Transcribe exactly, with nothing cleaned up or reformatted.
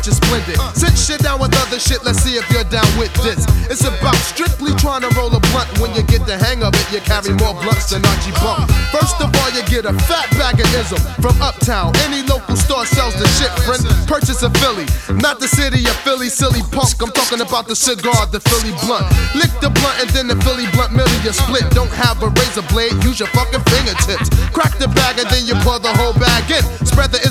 which is splendid. Sit shit down with other shit, let's see if you're down with this. It's about strictly trying to roll a blunt. When you get the hang of it, you carry more blunts than Archie Bump. First of all, you get a fat bag of ism from Uptown. Any local store sells the shit, friend. Purchase a Philly, not the city of Philly, silly punk. I'm talking about the cigar, the Philly blunt. Lick the blunt and then the Philly blunt middle you split. Don't have a razor blade, use your fucking fingertips. Crack the bag and then you pour the whole bag in. Spread the